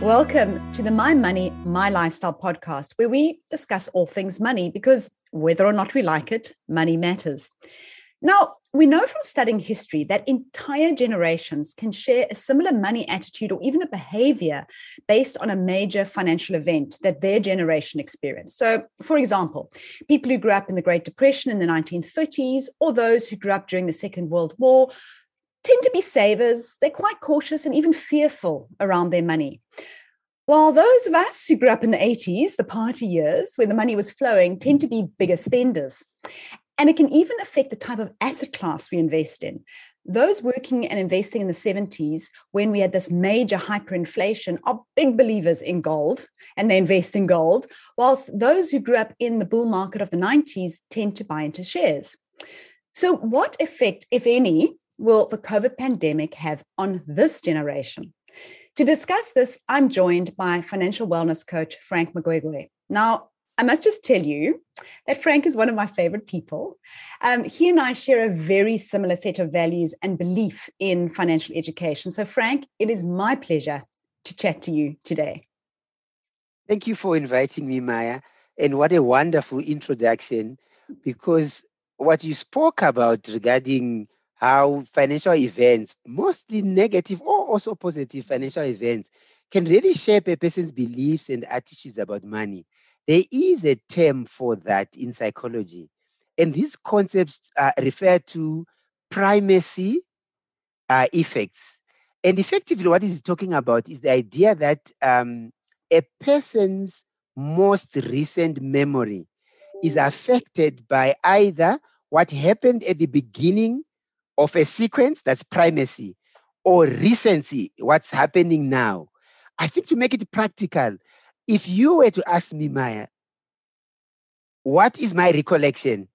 Welcome to the My Money, My Lifestyle podcast, where we discuss all things money because whether or not we like it, money matters. Now, we know from studying history that entire generations can share a similar money attitude or even a behavior based on a major financial event that their generation experienced. So, for example, people who grew up in the Great Depression in the 1930s or those who grew up during the Second World War tend to be savers. They're quite cautious and even fearful around their money. While those of us who grew up in the 80s, the party years, when the money was flowing, tend to be bigger spenders. And it can even affect the type of asset class we invest in. Those working and investing in the 70s, when we had this major hyperinflation, are big believers in gold, and they invest in gold, whilst those who grew up in the bull market of the 90s tend to buy into shares. So what effect, if any, will the COVID pandemic have on this generation? To discuss this, I'm joined by financial wellness coach, Frank Magwegwe. Now, I must just tell you that Frank is one of my favorite people. He and I share a very similar set of values and belief in financial education. So, Frank, it is my pleasure to chat to you today. Thank you for inviting me, Maya. And what a wonderful introduction, because what you spoke about regarding how financial events, mostly negative or also positive financial events, can really shape a person's beliefs and attitudes about money. There is a term for that in psychology. And these concepts refer to primacy effects. And effectively, what is talking about is the idea that a person's most recent memory is affected by either what happened at the beginning of a sequence, that's primacy, or recency, what's happening now. I think to make it practical, if you were to ask me, Maya, what is my recollection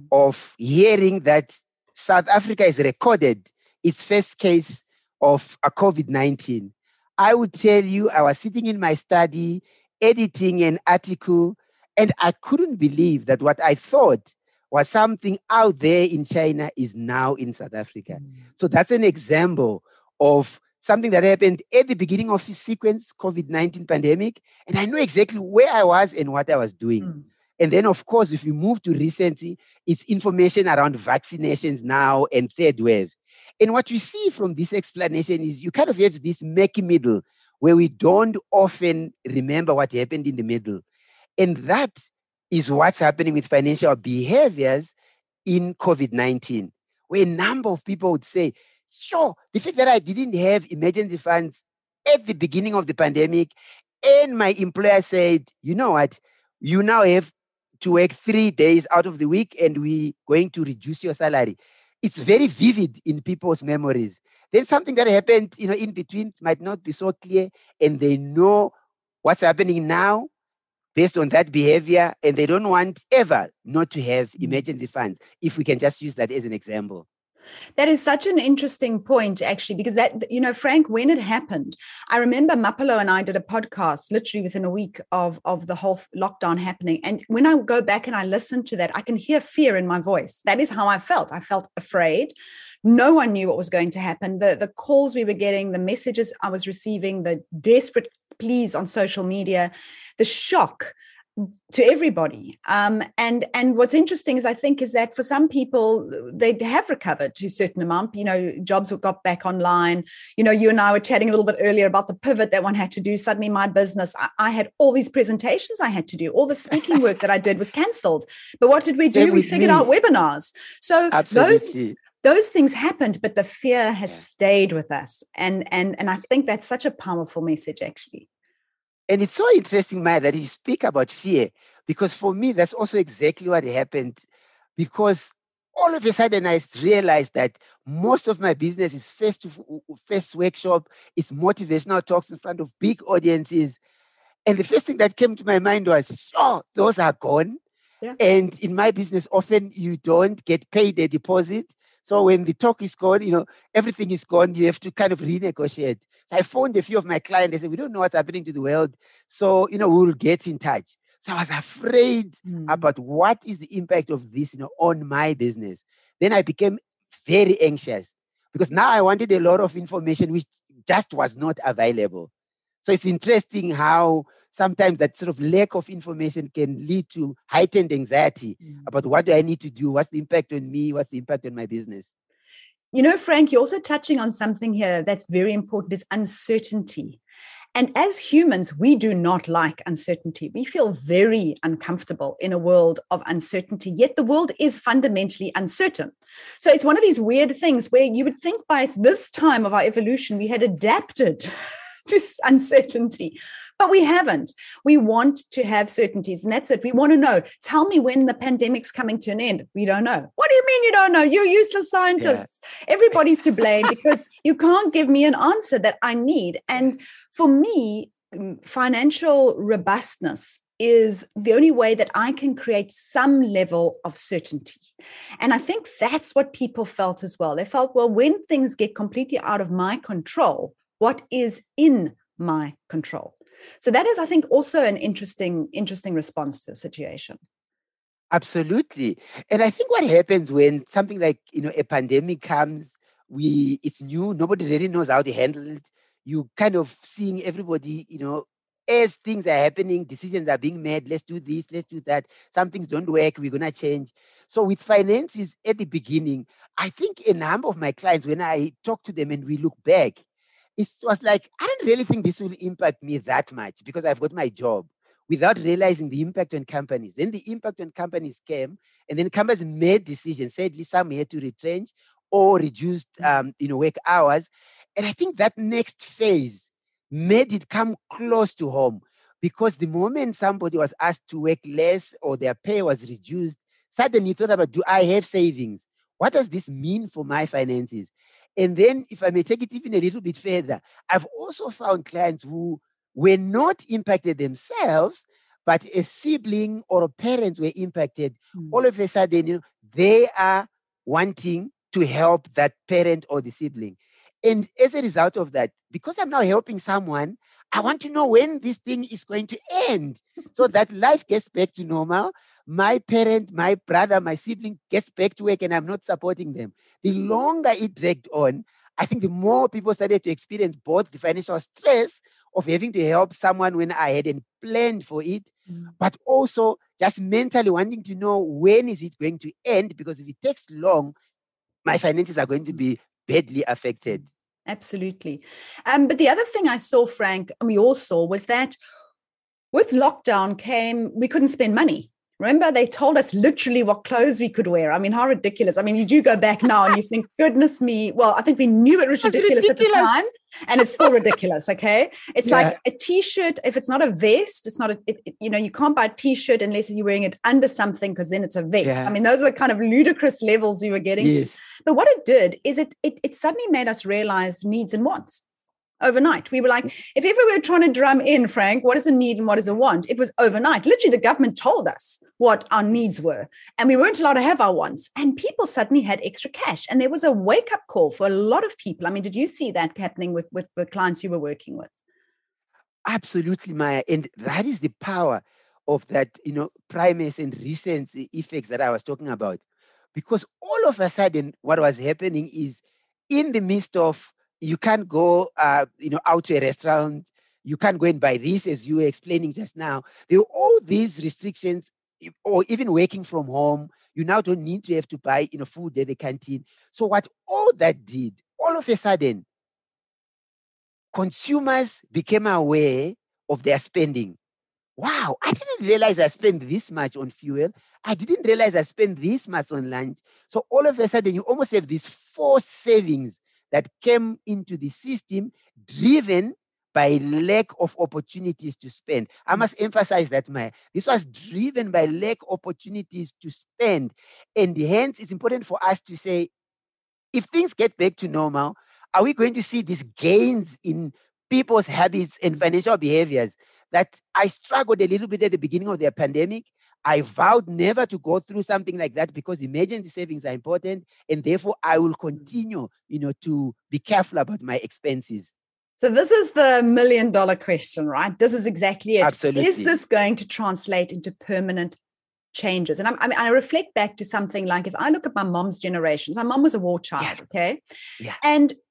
of hearing that South Africa has recorded its first case of a COVID-19, I would tell you I was sitting in my study, editing an article, and I couldn't believe that what I thought was something out there in China is now in South Africa. So that's an example of something that happened at the beginning of the sequence, COVID-19 pandemic, and I know exactly where I was and what I was doing. And then, of course, if you move to recently, it's information around vaccinations now and third wave. And what we see from this explanation is you kind of have this murky middle where we don't often remember what happened in the middle. And that is what's happening with financial behaviors in COVID-19, where a number of people would say, sure, the fact that I didn't have emergency funds at the beginning of the pandemic, and my employer said, you know what, you now have to work 3 days out of the week and we're going to reduce your salary. It's very vivid in people's memories. Then something that happened, in between might not be so clear, and they know what's happening now based on that behavior, and they don't want ever not to have emergency funds, if we can just use that as an example. That is such an interesting point, actually, because that, Frank, when it happened, I remember Mapolo and I did a podcast literally within a week of the whole lockdown happening. And when I go back and I listen to that, I can hear fear in my voice. That is how I felt. I felt afraid. No one knew what was going to happen. The calls we were getting, the messages I was receiving, the desperate pleas on social media, the shock to everybody. And what's interesting is that for some people, they have recovered to a certain amount, jobs got back online. You and I were chatting a little bit earlier about the pivot that one had to do. Suddenly my business, I had all these presentations I had to do. All the speaking work that I did was canceled. But what did we do? We figured out webinars. So those things happened, but the fear has stayed with us. And I think that's such a powerful message, actually. And it's so interesting, Maya, that you speak about fear, because for me, that's also exactly what happened. Because all of a sudden, I realized that most of my business is face-to-face workshop, it's motivational talks in front of big audiences. And the first thing that came to my mind was, sure, those are gone. Yeah. And in my business, often you don't get paid a deposit. So when the talk is gone, everything is gone. You have to kind of renegotiate. So I phoned a few of my clients. They said, we don't know what's happening to the world. So, we'll get in touch. So I was afraid about what is the impact of this, on my business. Then I became very anxious because now I wanted a lot of information which just was not available. So it's interesting how sometimes that sort of lack of information can lead to heightened anxiety about what do I need to do? What's the impact on me? What's the impact on my business? You know, Frank, you're also touching on something here that's very important, is uncertainty. And as humans, we do not like uncertainty. We feel very uncomfortable in a world of uncertainty, yet the world is fundamentally uncertain. So it's one of these weird things where you would think by this time of our evolution, we had adapted to uncertainty, but we haven't. We want to have certainties, and that's it. We want to know, tell me when the pandemic's coming to an end. We don't know. What do you mean you don't know? You useless scientists. Yeah. Everybody's to blame because you can't give me an answer that I need. And for me, financial robustness is the only way that I can create some level of certainty. And I think that's what people felt as well. They felt, well, when things get completely out of my control, what is in my control? So that is, I think, also an interesting response to the situation. Absolutely. And I think what happens when something like, a pandemic comes, it's new, nobody really knows how to handle it. You kind of seeing everybody, as things are happening, decisions are being made, let's do this, let's do that. Some things don't work, we're going to change. So with finances at the beginning, I think a number of my clients, when I talk to them and we look back, it was like, I don't really think this will impact me that much because I've got my job, without realizing the impact on companies. Then the impact on companies came, and then companies made decisions, said, some had to retrench or reduced work hours. And I think that next phase made it come close to home, because the moment somebody was asked to work less or their pay was reduced, suddenly thought about, do I have savings? What does this mean for my finances? And then, if I may take it even a little bit further, I've also found clients who were not impacted themselves, but a sibling or a parent were impacted. All of a sudden, they are wanting to help that parent or the sibling. And as a result of that, because I'm now helping someone, I want to know when this thing is going to end so that life gets back to normal. My parent, my brother, my sibling gets back to work and I'm not supporting them. The longer it dragged on, I think the more people started to experience both the financial stress of having to help someone when I hadn't planned for it, but also just mentally wanting to know when is it going to end, because if it takes long, my finances are going to be badly affected. Absolutely. But the other thing I saw, Frank, and we all saw, was that with lockdown we couldn't spend money. Remember, they told us literally what clothes we could wear. I mean, how ridiculous. I mean, you do go back now and you think, goodness me. Well, I think we knew it was ridiculous at the time, and it's still ridiculous, okay? It's like a T-shirt. If it's not a vest, it's not you can't buy a T-shirt unless you're wearing it under something, because then it's a vest. Yeah. I mean, those are the kind of ludicrous levels we were getting to. But what it did is it suddenly made us realize needs and wants. Overnight, we were like, if ever we were trying to drum in, Frank, what is a need and what is a want? It was overnight. Literally, the government told us what our needs were, and we weren't allowed to have our wants. And people suddenly had extra cash, and there was a wake-up call for a lot of people. I mean, did you see that happening with the clients you were working with? Absolutely, Maya. And that is the power of that, primacy and recent effects that I was talking about. Because all of a sudden, what was happening is, in the midst of, you can't go, out to a restaurant. You can't go and buy this, as you were explaining just now. There were all these restrictions, or even working from home. You now don't need to have to buy, food at the canteen. So what all that did, all of a sudden, consumers became aware of their spending. Wow, I didn't realize I spent this much on fuel. I didn't realize I spent this much on lunch. So all of a sudden, you almost have these forced savings that came into the system, driven by lack of opportunities to spend. I must emphasize that, Maya. This was driven by lack of opportunities to spend. And hence, it's important for us to say, if things get back to normal, are we going to see these gains in people's habits and financial behaviors that I struggled a little bit at the beginning of the pandemic? I vowed never to go through something like that, because emergency savings are important, and therefore I will continue, to be careful about my expenses. So this is the $1 million question, right? This is exactly it. Absolutely. Is this going to translate into permanent changes? And I reflect back to something like, if I look at my mom's generations, my mom was a war child, okay? Yeah. And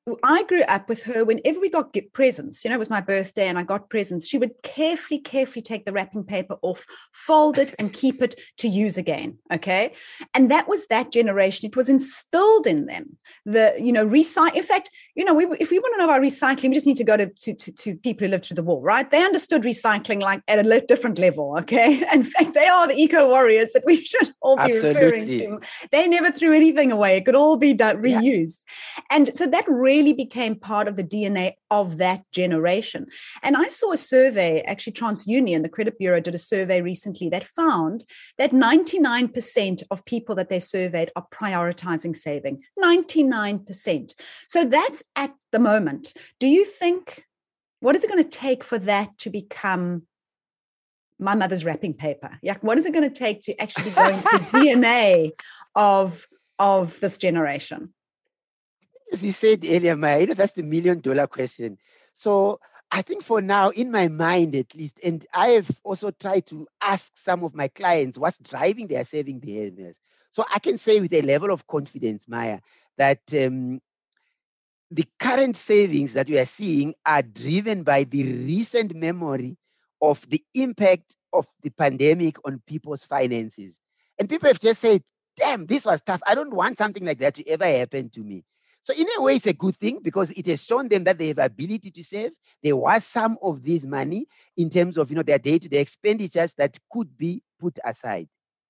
I grew up with her. Whenever we got presents, it was my birthday and I got presents, she would carefully take the wrapping paper off, fold it and keep it to use again. Okay. And that was that generation. It was instilled in them. Recycle. In fact, if we want to know about recycling, we just need to go to people who lived through the war, right? They understood recycling like at a different level. Okay. In fact, they are the eco warriors that we should all be referring to. They never threw anything away. It could all be reused. Yeah. And so that really became part of the DNA of that generation. And I saw a survey, actually TransUnion, the credit bureau, did a survey recently that found that 99% of people that they surveyed are prioritizing saving. 99%. So that's at the moment. Do you think, what is it going to take for that to become my mother's wrapping paper? Yeah, what is it going to take to actually go into the DNA of this generation? As you said earlier, Maya, that's the $1 million question. So I think for now, in my mind at least, and I have also tried to ask some of my clients what's driving their saving behaviors. So I can say with a level of confidence, Maya, that the current savings that we are seeing are driven by the recent memory of the impact of the pandemic on people's finances. And people have just said, damn, this was tough. I don't want something like that to ever happen to me. So in a way, it's a good thing because it has shown them that they have ability to save. There was some of this money in terms of their day-to-day expenditures that could be put aside.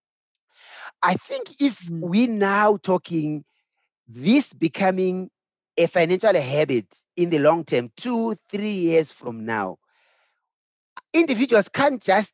I think if we're now talking this becoming a financial habit in the long term, 2-3 years from now, individuals can't just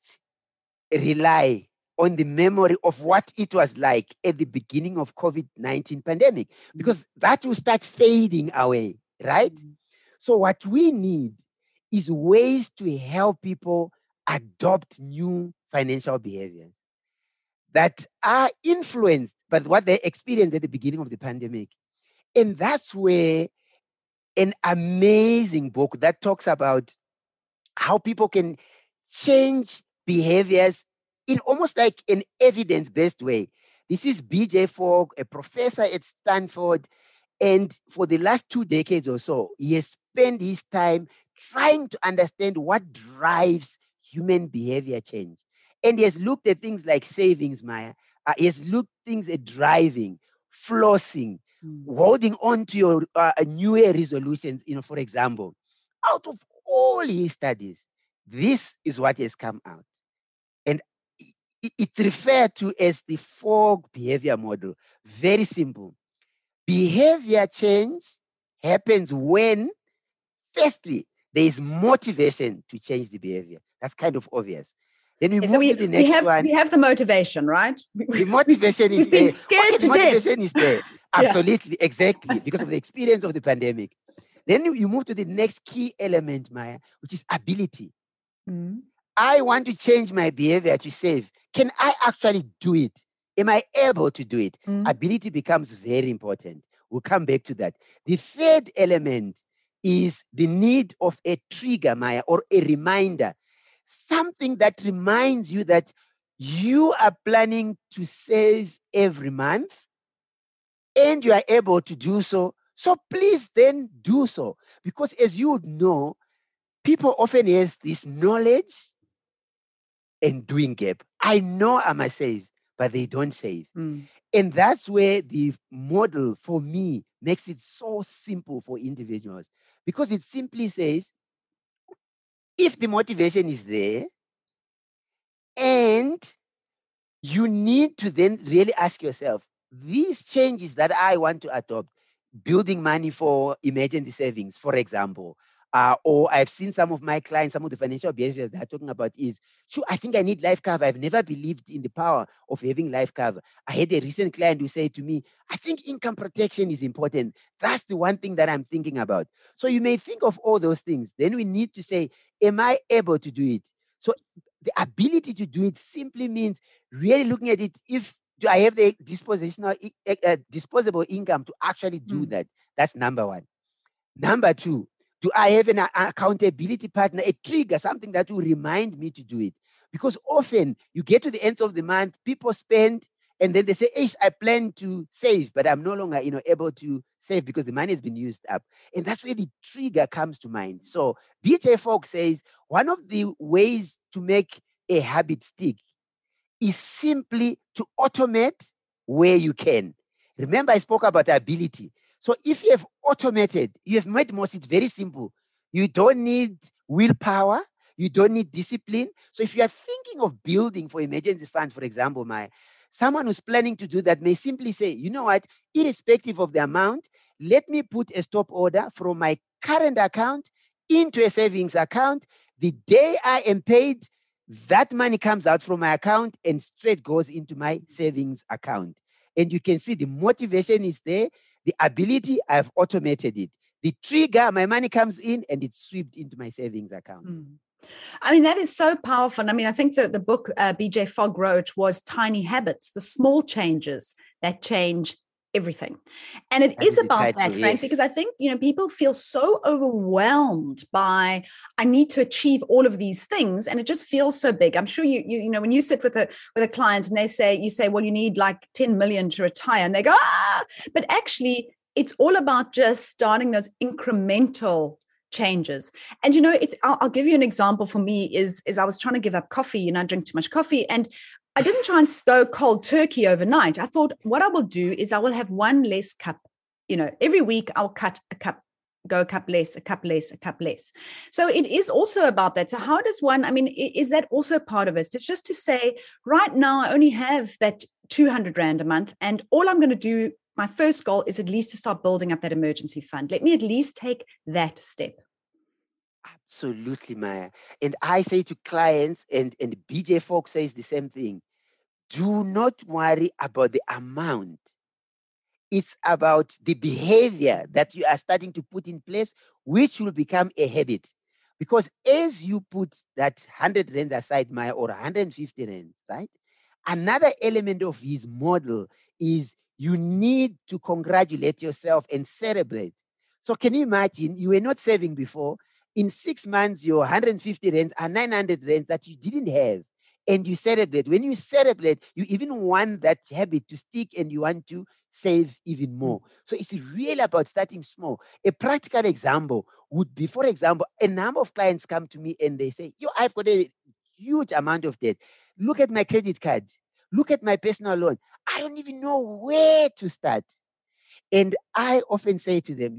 rely on the memory of what it was like at the beginning of COVID-19 pandemic, because that will start fading away, right? Mm-hmm. So what we need is ways to help people adopt new financial behaviors that are influenced by what they experienced at the beginning of the pandemic. And that's where an amazing book that talks about how people can change behaviors in almost like an evidence-based way. This is BJ Fogg, a professor at Stanford. And for the last 2 decades or so, he has spent his time trying to understand what drives human behavior change. And he has looked at things like savings, Maya. He has looked at things at driving, flossing, holding on to your New Year resolutions, for example. Out of all his studies, this is what has come out. And it's referred to as the Fogg behavior model. Very simple. Behavior change happens when, firstly, there is motivation to change the behavior. That's kind of obvious. Then we move to the next one. We have the motivation, right? The motivation is there. Been scared to the motivation death. Is there. Absolutely, exactly, because of the experience of the pandemic. Then you move to the next key element, Maya, which is ability. Mm-hmm. I want to change my behavior to save. Can I actually do it? Am I able to do it? Mm-hmm. Ability becomes very important. We'll come back to that. The third element is the need of a trigger, Maya, or a reminder. Something that reminds you that you are planning to save every month and you are able to do so. So please then do so. Because as you would know, people often have this knowledge and doing gap. I know I must save, but they don't save. And that's where the model for me makes it so simple for individuals, because it simply says, if the motivation is there and you need to then really ask yourself, these changes that I want to adopt, building money for emergency savings, for example, or I've seen some of my clients, some of the financial behaviors they're talking about is, sure, I think I need life cover. I've never believed in the power of having life cover. I had a recent client who said to me, I think income protection is important. That's the one thing that I'm thinking about. So you may think of all those things. Then we need to say, am I able to do it? So the ability to do it simply means really looking at it. Do I have the disposable income to actually do that? That's number one. Number two, do I have an accountability partner, a trigger, something that will remind me to do it? Because often you get to the end of the month, people spend, and then they say, I plan to save, but I'm no longer able to save because the money has been used up. And that's where the trigger comes to mind. So BJ Fogg says one of the ways to make a habit stick is simply to automate where you can. Remember, I spoke about ability. So if you have automated, you have made most it very simple. You don't need willpower. You don't need discipline. So if you are thinking of building for emergency funds, for example, someone who's planning to do that may simply say, you know what, irrespective of the amount, let me put a stop order from my current account into a savings account. The day I am paid, that money comes out from my account and straight goes into my savings account. And you can see the motivation is there. The ability, I've automated it. The trigger, my money comes in and it's swept into my savings account. I mean, that is so powerful. And I mean, I think that the book BJ Fogg wrote was Tiny Habits, the small changes that change everything. And it is about that, Frank, because I think, people feel so overwhelmed by, I need to achieve all of these things. And it just feels so big. I'm sure you when you sit with a client and you say, well, you need like 10 million to retire. And they go, but actually it's all about just starting those incremental changes. And I'll give you an example. For me is I was trying to give up coffee. I drink too much coffee, and I didn't try and go cold turkey overnight. I thought what I will do is I will have one less cup. Every week I'll cut a cup, go a cup less, a cup less, a cup less. So it is also about that. So how does one, is that also part of it? It's just to say, right now I only have that 200 Rand a month, and all I'm going to do, my first goal is at least to start building up that emergency fund. Let me at least take that step. Absolutely, Maya. And I say to clients, and BJ Fogg says the same thing, do not worry about the amount. It's about the behavior that you are starting to put in place, which will become a habit. Because as you put that 100 Rand aside, Maya, or 150 Rand, right? Another element of his model is you need to congratulate yourself and celebrate. So can you imagine, you were not saving before. In 6 months, your 150 Rands are 900 Rands that you didn't have. And you celebrate. When you celebrate, you even want that habit to stick and you want to save even more. So it's really about starting small. A practical example would be, for example, a number of clients come to me and they say, I've got a huge amount of debt. Look at my credit card. Look at my personal loan. I don't even know where to start. And I often say to them,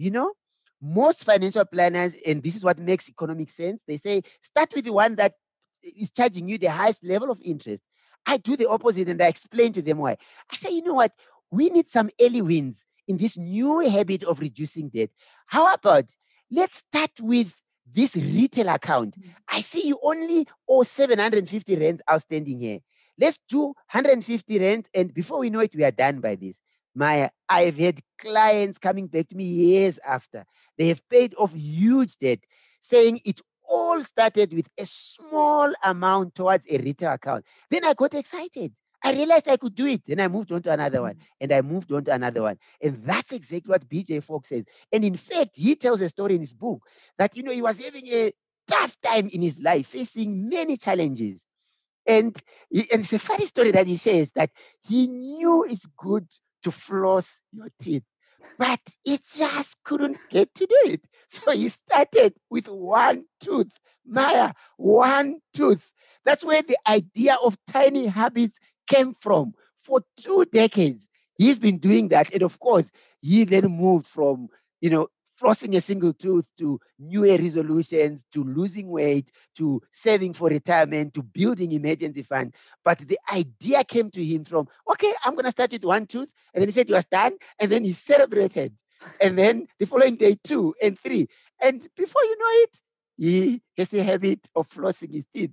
most financial planners, and this is what makes economic sense, they say, start with the one that is charging you the highest level of interest. I do the opposite and I explain to them why. I say, you know what? We need some early wins in this new habit of reducing debt. How about let's start with this retail account. I see you only owe 750 Rands outstanding here. Let's do 150 Rands, and before we know it, we are done by this. Maya, I've had clients coming back to me years after. They have paid off huge debt, saying it all started with a small amount towards a retail account. Then I got excited. I realized I could do it. Then I moved on to another one, and I moved on to another one. And that's exactly what BJ Fogg says. And in fact, he tells a story in his book that, he was having a tough time in his life, facing many challenges. And it's a funny story that he says that he knew it's good to floss your teeth, but he just couldn't get to do it. So he started with one tooth. Maya, one tooth. That's where the idea of tiny habits came from. For 2 decades, he's been doing that. And of course, he then moved from, flossing a single tooth to New Year resolutions, to losing weight, to saving for retirement, to building emergency fund. But the idea came to him from, okay, I'm going to start with one tooth. And then he said, you are done. And then he celebrated. And then the following day, 2 and 3. And before you know it, he has the habit of flossing his teeth.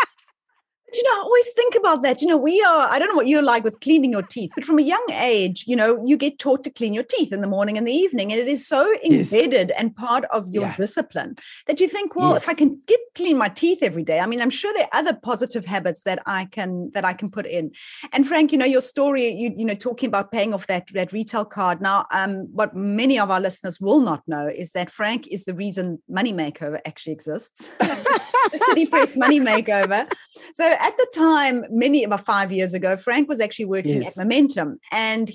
I always think about that. I don't know what you're like with cleaning your teeth, but from a young age, you get taught to clean your teeth in the morning and the evening. And it is so embedded and part of your discipline that you think, well, if I can clean my teeth every day, I'm sure there are other positive habits that I can put in. And Frank, your story, talking about paying off that retail card. Now, what many of our listeners will not know is that Frank is the reason Money Makeover actually exists. The City Press Money Makeover. So at the time, about 5 years ago, Frank was actually working at Momentum, and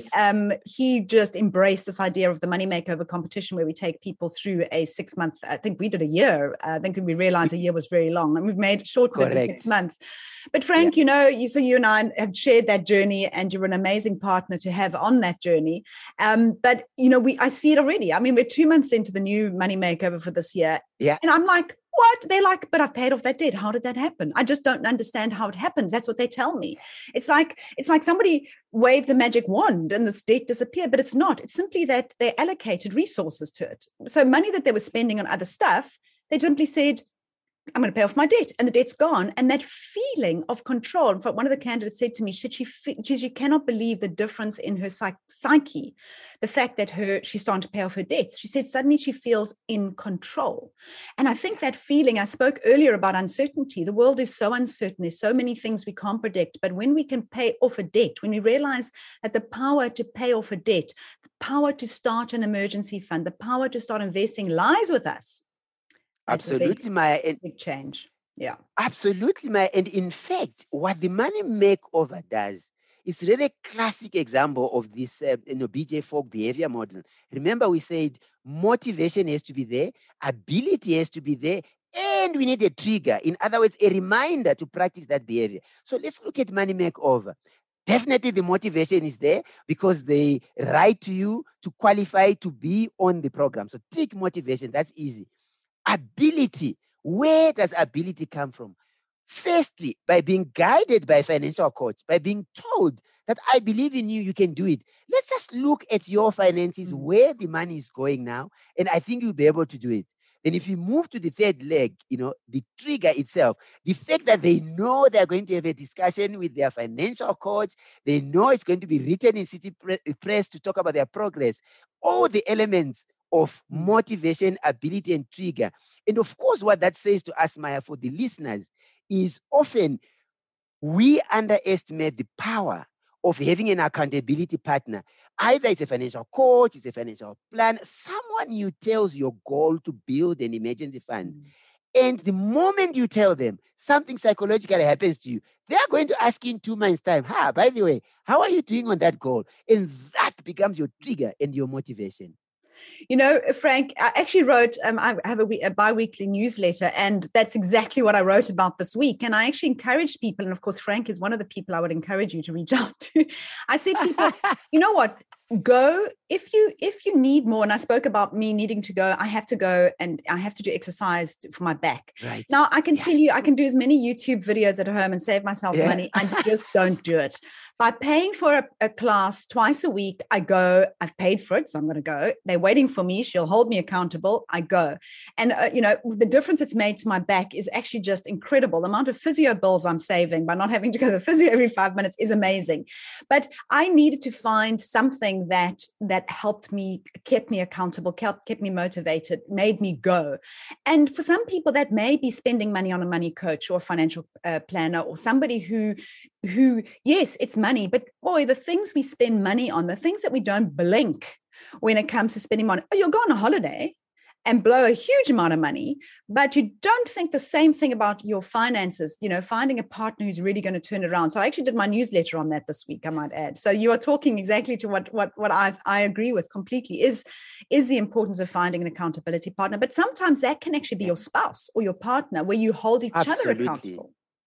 he just embraced this idea of the Money Makeover competition, where we take people through a 6 month. I think we did a year. I think we realized a year was very long, and we've made it shortened to 6 months. But Frank, you and I have shared that journey, and you're an amazing partner to have on that journey. But I see it already. I mean, we're 2 months into the new Money Makeover for this year, and I'm like, what? They're like, but I've paid off that debt. How did that happen? I just don't understand how it happens. That's what they tell me. It's like somebody waved a magic wand and this debt disappeared, but it's not. It's simply that they allocated resources to it. So money that they were spending on other stuff, they simply said, I'm going to pay off my debt, and the debt's gone. And that feeling of control. In fact, one of the candidates said to me, she cannot believe the difference in her psyche, the fact that she's starting to pay off her debts. She said suddenly she feels in control. And I think that feeling, I spoke earlier about uncertainty. The world is so uncertain. There's so many things we can't predict. But when we can pay off a debt, when we realize that the power to pay off a debt, the power to start an emergency fund, the power to start investing lies with us. Absolutely, Maya. Big change. Yeah. Absolutely, Maya. And in fact, what the Money Makeover does is really a classic example of this BJ Fogg behavior model. Remember, we said motivation has to be there, ability has to be there, and we need a trigger. In other words, a reminder to practice that behavior. So let's look at Money Makeover. Definitely the motivation is there because they write to you to qualify to be on the program. So take motivation, that's easy. Ability. Where does ability come from? Firstly, by being guided by a financial coach, by being told that I believe in you, you can do it. Let's just look at your finances, where the money is going now, and I think you'll be able to do it. Then if you move to the third leg, the trigger itself, the fact that they know they're going to have a discussion with their financial coach, they know it's going to be written in City Press to talk about their progress, all the elements of motivation, ability, and trigger. And of course, what that says to us, Maya, for the listeners, is often we underestimate the power of having an accountability partner. Either it's a financial coach, it's a financial plan, someone you tells your goal to build an emergency fund. And the moment you tell them, something psychologically happens to you, they're going to ask you in 2 months' time, by the way, how are you doing on that goal? And that becomes your trigger and your motivation. Frank, I actually wrote, I have a bi-weekly newsletter, and that's exactly what I wrote about this week. And I actually encouraged people, and of course, Frank is one of the people I would encourage you to reach out to. I said to people, you know what? Go if you need more. And I spoke about me needing to go. I have to go and I have to do exercise for my back. Right. Now I can tell you, I can do as many YouTube videos at home and save myself money. I just don't do it. By paying for a class twice a week, I go. I've paid for it, so I'm going to go. They're waiting for me. She'll hold me accountable. I go. And the difference it's made to my back is actually just incredible. The amount of physio bills I'm saving by not having to go to the physio every 5 minutes is amazing. But I needed to find something that helped me, kept me accountable, kept me motivated, made me go. And for some people, that may be spending money on a money coach or a financial planner, or somebody who, yes, it's money, but boy, the things we spend money on, the things that we don't blink when it comes to spending money. Oh, you'll go on a holiday and blow a huge amount of money, but you don't think the same thing about your finances, finding a partner who's really going to turn it around. So I actually did my newsletter on that this week, I might add. So you are talking exactly to what I agree with completely is the importance of finding an accountability partner. But sometimes that can actually be your spouse or your partner, where you hold each other accountable.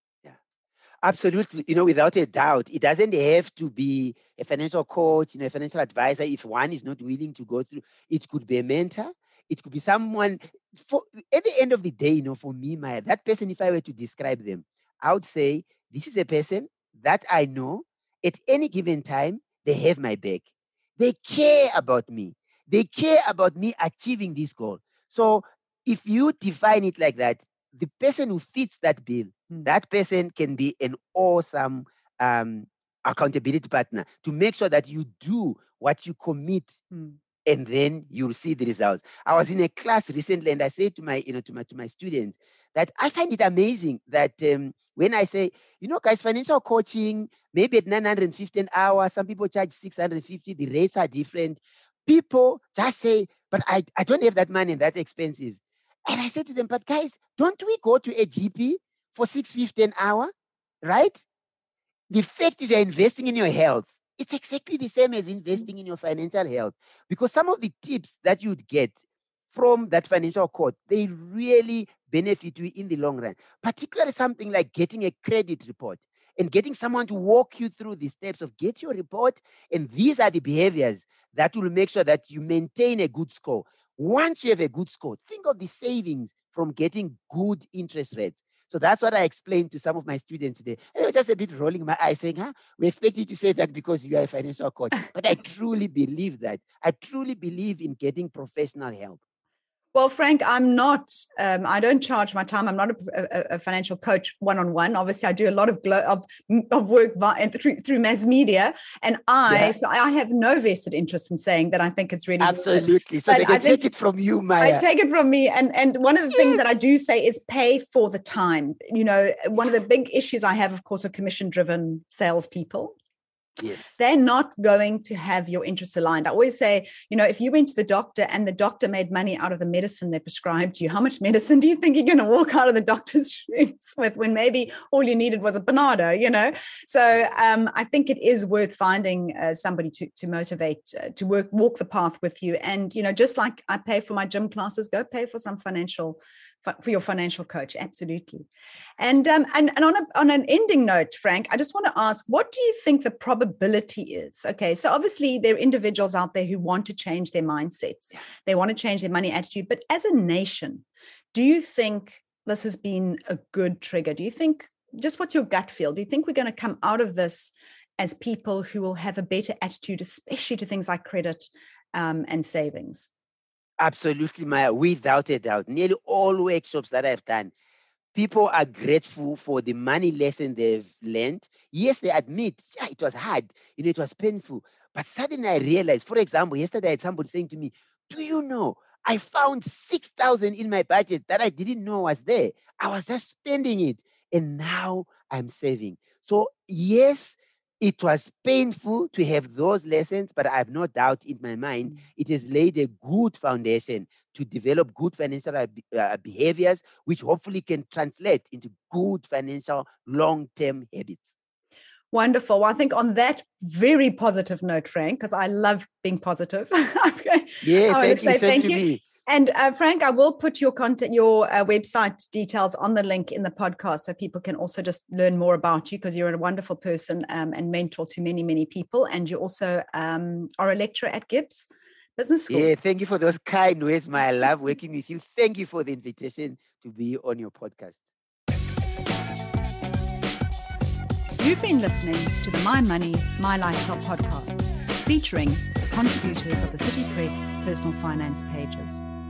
Absolutely. Without a doubt, it doesn't have to be a financial coach, a financial advisor. If one is not willing to go through, it could be a mentor. It could be someone. At the end of the day, for me, Maya, that person, if I were to describe them, I would say, this is a person that I know at any given time, they have my back. They care about me. They care about me achieving this goal. So if you define it like that, the person who fits that bill, that person can be an awesome accountability partner to make sure that you do what you commit. And then you'll see the results. I was in a class recently, and I said to my, to my students that I find it amazing that when I say, guys, financial coaching, maybe at 950 an hour, some people charge 650. The rates are different. People just say, but I don't have that money and that's expensive. And I said to them, but guys, don't we go to a GP for 650 an hour? right? The fact is you're investing in your health. It's exactly the same as investing in your financial health, because some of the tips that you'd get from that financial coach, they really benefit you in the long run, particularly something like getting a credit report and getting someone to walk you through the steps of get your report. And these are the behaviors that will make sure that you maintain a good score. Once you have a good score, think of the savings from getting good interest rates. So that's what I explained to some of my students today. And they were just a bit rolling my eyes saying, we expect you to say that because you are a financial coach. But I truly believe that. I truly believe in getting professional help. Well, Frank, I'm not, I don't charge my time. I'm not a financial coach one-on-one. Obviously, I do a lot of work through mass media. And so I have no vested interest in saying that I think it's really absolutely. So they can take it from you, Maya. I take it from me. And one of the things that I do say is pay for the time. You know, one of the big issues I have, of course, are commission-driven salespeople. Yes. They're not going to have your interests aligned. I always say, you know, if you went to the doctor and the doctor made money out of the medicine they prescribed you, how much medicine do you think you're going to walk out of the doctor's shoes with when maybe all you needed was a Panado, you know? So I think it is worth finding somebody to motivate, to walk the path with you. And, you know, just like I pay for my gym classes, go pay for some for your financial coach. Absolutely. And on an ending note, Frank, I just want to ask, what do you think the probability is? Okay. So obviously there are individuals out there who want to change their mindsets. They want to change their money attitude, but as a nation, do you think this has been a good trigger? Do you think, just what's your gut feel? Do you think we're going to come out of this as people who will have a better attitude, especially to things like credit and savings? Absolutely, Maya, without a doubt. Nearly all workshops that I've done, people are grateful for the money lesson they've learned. Yes, they admit, it was hard, it was painful. But suddenly I realized, for example, yesterday I had somebody saying to me, do you know, I found 6,000 in my budget that I didn't know was there. I was just spending it. And now I'm saving. So yes, it was painful to have those lessons, but I have no doubt in my mind, it has laid a good foundation to develop good financial behaviors, which hopefully can translate into good financial long-term habits. Wonderful. Well, I think on that very positive note, Frank, because I love being positive. Thank you. And Frank, I will put your content, your website details on the link in the podcast so people can also just learn more about you, because you're a wonderful person and mentor to many, many people. And you also are a lecturer at GIBS Business School. Yeah, thank you for those kind words, Maya. I love working with you. Thank you for the invitation to be on your podcast. You've been listening to the My Money, My Lifestyle podcast, featuring the contributors of the City Press personal finance pages.